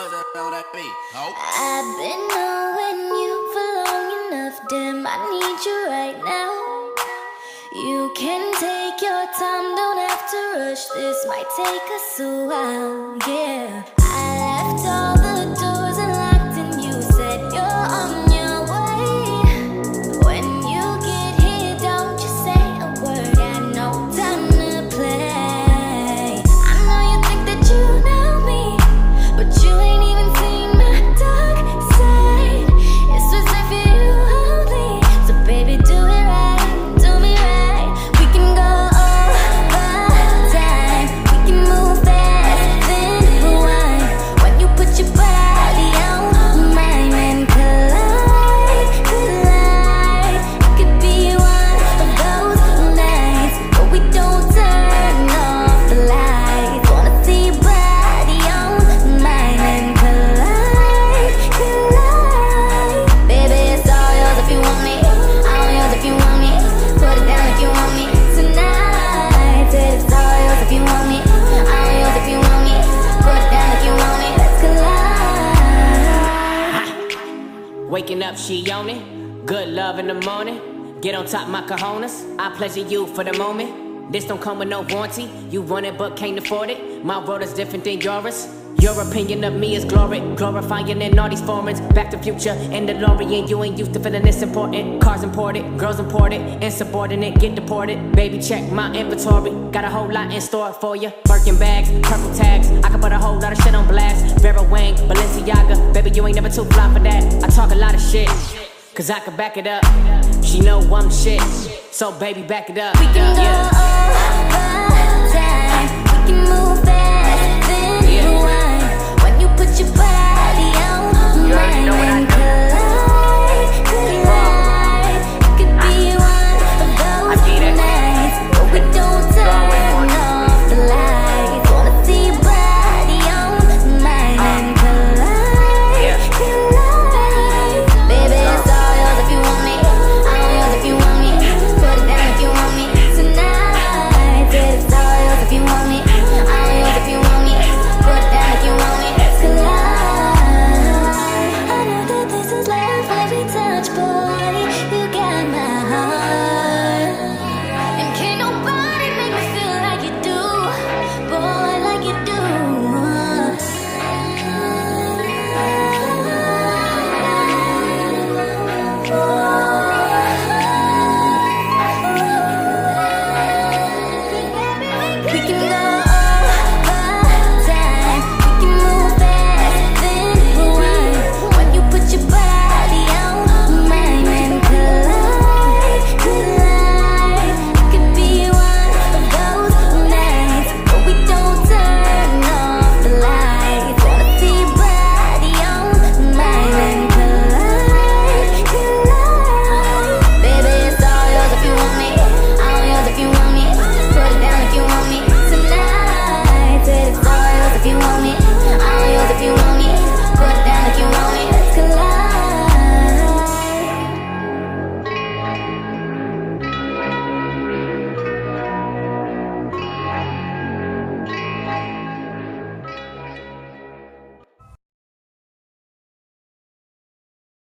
I've been knowing you for long enough, damn, I need you right now. You can take your time, don't have to rush, this might take us a while, yeah. I left all the doors unlocked and you said you're on your way. When you get here, don't you say a word, got no time to play. I know you think that you know me, but you ain't even seen my dark side. It's reserved for you only, so baby do it right, do me right. We can go over time, we can move fast, then rewind. When you put your body on mine and collide, collide. It could be one of those nights where we don't turn off the lights. Wanna see your body on mine and collide, collide. Baby, it's all yours if you want me, all yours if you want me. Put it down if you want me tonight. Said it's all yours if you want me, all yours if you want me. Put it down if you want me, let's collide. Waking up, she on it. Good love in the morning. Get on top, my cojones. I pleasure you for the moment. This don't come with no warranty. You want it but can't afford it. My world is different than yours. Your opinion of me is glory, glorifying in all these foreigns. Back to Future and DeLorean. You ain't used to feeling this important. Cars imported, girls imported, insubordinate, get deported. Baby, check my inventory. Got a whole lot in store for you. Birkin bags, purple tags. I can put a whole lot of shit on blast. Vera Wang, Balenciaga. Baby, you ain't never too fly for that. I talk a lot of shit, cause I can back it up. She know I'm shit, so baby, back it up. We can go over time, we can move fast, then rewind. When you put your body on mine and